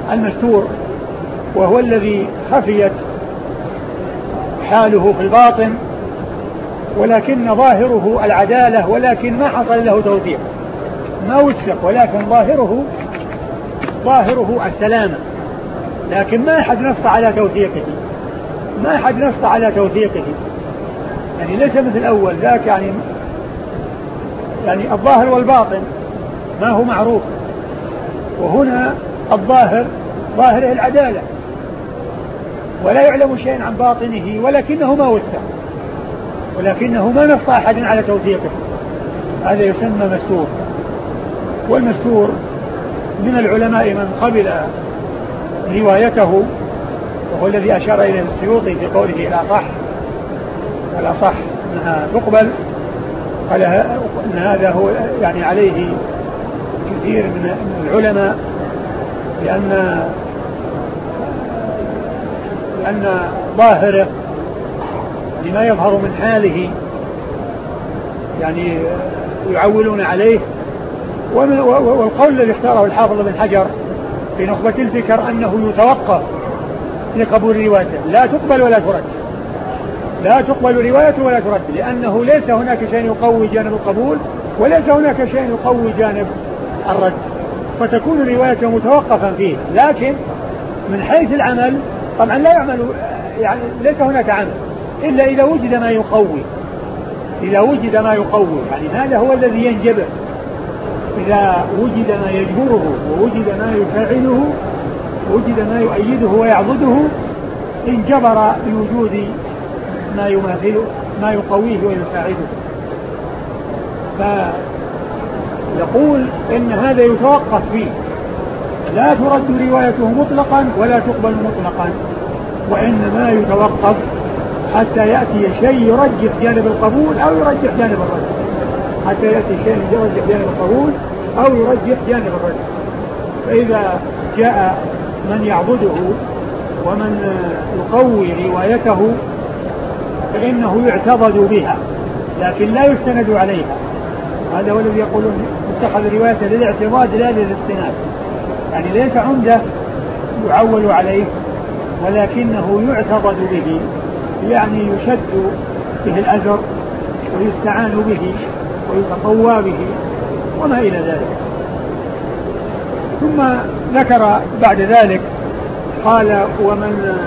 المستور، وهو الذي خفيت حاله في الباطن ولكن ظاهره العدالة، ولكن ما حصل له توثيق، ما وثق، ولكن ظاهره السلامة، لكن ما أحد نص على توثيقه، يعني ليس مثل الأول ذاك، يعني الظاهر والباطن ما هو معروف، وهنا الظاهر ظاهره العدالة ولا يعلم شيء عن باطنه، ولكنه ما وثق، ولكنه ما نص أحد على توثيقه، هذا يسمى مستور. والمستور من العلماء من قبل روايته، وهو الذي أشار إليه السيوطي في قوله الأصح أنها تقبل، قال أن هذا هو يعني عليه كثير من العلماء، لأن ظاهره لما يظهر من حاله يعني يعولون عليه. والقول الذي اختاره الحافظ بن حجر في نخبة الفكر أنه يتوقف لقبول روايته، لا تقبل روايته ولا ترد، لأنه ليس هناك شيء يقوي جانب القبول وليس هناك شيء يقوي جانب الرد، فتكون روايته متوقفا فيه. لكن من حيث العمل طبعا لا يعمل، يعني ليس هناك عمل إلا إذا وجد ما يقوي، يعني هذا هو الذي ينجبر، إذا وجد ما يجبره ووجد ما يفاعله ووجد ما يؤيده ويعضده انجبر بوجود ما يماثله ما يقويه ويساعده. فيقول إن هذا يتوقف فيه، لا ترد روايته مطلقا ولا تقبل مطلقا، وإنما يتوقف حتى يأتي شيء يرجح جانب القبول أو يرجح جانب الرد، فإذا جاء من يعبده ومن يقوي روايته فإنه يعتضد بها لكن لا يستند عليها. هذا هو الذي يقولون اتخذ روايته للاعتضاد لا للاستناد، يعني ليس عمده يعول عليه ولكنه يعتضد به، يعني يشد به الأزر ويستعان به ويتقوى به وما إلى ذلك. ثم ذكر بعد ذلك قال: ومن